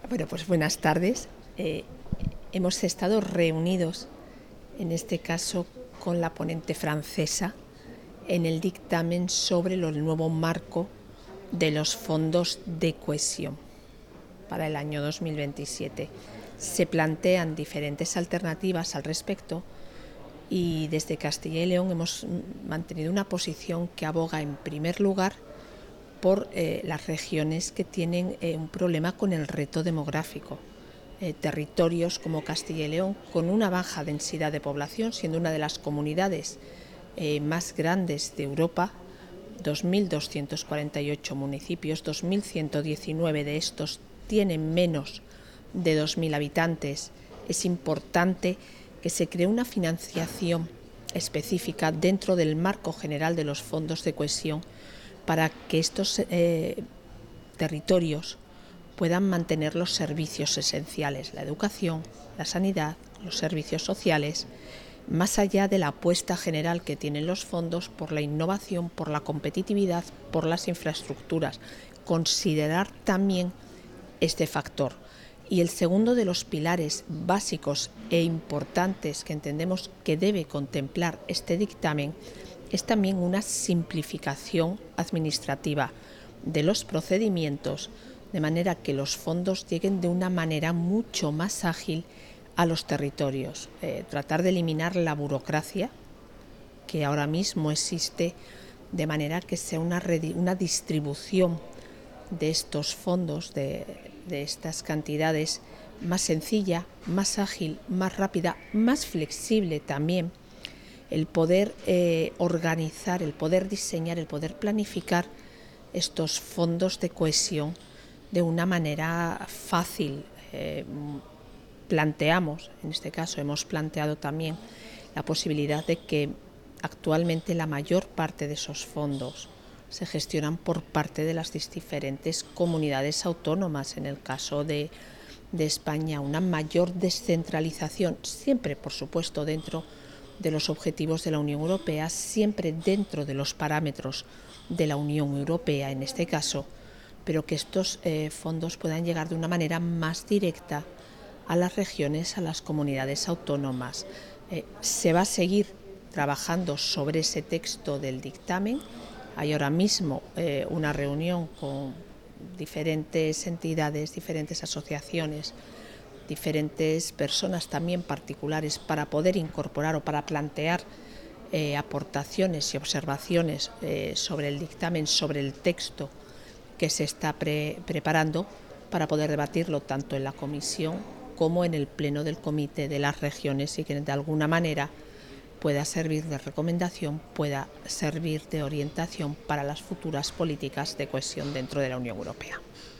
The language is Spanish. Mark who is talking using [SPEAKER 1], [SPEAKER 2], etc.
[SPEAKER 1] Bueno, pues buenas tardes. Hemos estado reunidos, en este caso con la ponente francesa, en el dictamen sobre el nuevo marco de los fondos de cohesión para el año 2027. Se plantean diferentes alternativas al respecto y desde Castilla y León hemos mantenido una posición que aboga en primer lugar por las regiones que tienen un problema con el reto demográfico. Territorios como Castilla y León, con una baja densidad de población, siendo una de las comunidades más grandes de Europa, 2.248 municipios, 2.119 de estos tienen menos de 2.000 habitantes. Es importante que se cree una financiación específica dentro del marco general de los fondos de cohesión para que estos territorios puedan mantener los servicios esenciales, la educación, la sanidad, los servicios sociales, más allá de la apuesta general que tienen los fondos por la innovación, por la competitividad, por las infraestructuras. Considerar también este factor. Y el segundo de los pilares básicos e importantes que entendemos que debe contemplar este dictamen es también una simplificación administrativa de los procedimientos, de manera que los fondos lleguen de una manera mucho más ágil a los territorios. Tratar de eliminar la burocracia que ahora mismo existe, de manera que sea una distribución de estos fondos, de estas cantidades, más sencilla, más ágil, más rápida, más flexible también. El poder organizar, el poder diseñar, el poder planificar estos fondos de cohesión de una manera fácil. Planteamos, en este caso hemos planteado también la posibilidad de que actualmente la mayor parte de esos fondos se gestionan por parte de las diferentes comunidades autónomas. En el caso de España, una mayor descentralización, siempre por supuesto dentro de los objetivos de la Unión Europea, siempre dentro de los parámetros de la Unión Europea en este caso, pero que estos fondos puedan llegar de una manera más directa a las regiones, a las comunidades autónomas. Se va a seguir trabajando sobre ese texto del dictamen. Hay ahora mismo una reunión con diferentes entidades, diferentes asociaciones, diferentes personas también particulares para poder incorporar o para plantear aportaciones y observaciones sobre el dictamen, sobre el texto que se está preparando para poder debatirlo tanto en la comisión como en el pleno del Comité de las Regiones y que de alguna manera pueda servir de recomendación, pueda servir de orientación para las futuras políticas de cohesión dentro de la Unión Europea.